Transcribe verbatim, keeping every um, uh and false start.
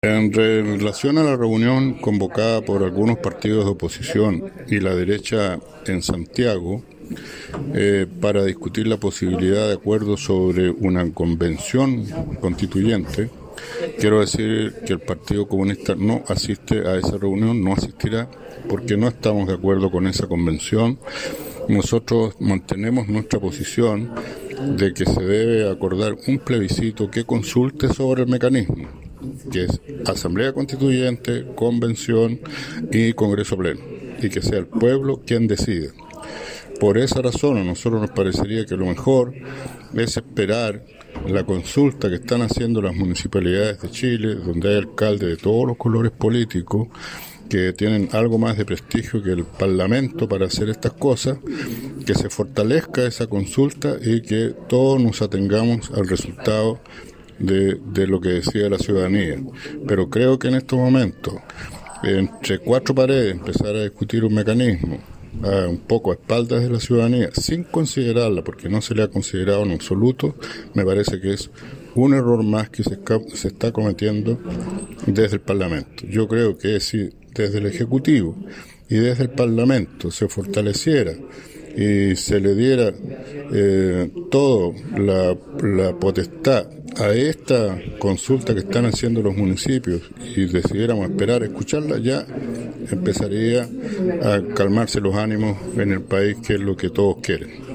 En relación a la reunión convocada por algunos partidos de oposición y la derecha en Santiago eh, para discutir la posibilidad de acuerdo sobre una convención constituyente, quiero decir que el Partido Comunista no asiste a esa reunión, no asistirá porque no estamos de acuerdo con esa convención. Nosotros mantenemos nuestra posición de que se debe acordar un plebiscito que consulte sobre el mecanismo, que es Asamblea Constituyente, Convención y Congreso Pleno, y que sea el pueblo quien decida. Por esa razón a nosotros nos parecería que lo mejor es esperar la consulta que están haciendo las municipalidades de Chile, donde hay alcaldes de todos los colores políticos, que tienen algo más de prestigio que el Parlamento para hacer estas cosas, que se fortalezca esa consulta y que todos nos atengamos al resultado de, de lo que decida la ciudadanía. Pero creo que en estos momentos, entre cuatro paredes, empezar a discutir un mecanismo a un poco a espaldas de la ciudadanía, sin considerarla, porque no se le ha considerado en absoluto, me parece que es un error más que se, se está cometiendo desde el Parlamento. Yo creo que si desde el Ejecutivo y desde el Parlamento se fortaleciera y se le diera eh, toda la, la potestad a esta consulta que están haciendo los municipios y decidiéramos esperar a escucharla, ya empezaría a calmarse los ánimos en el país, que es lo que todos quieren.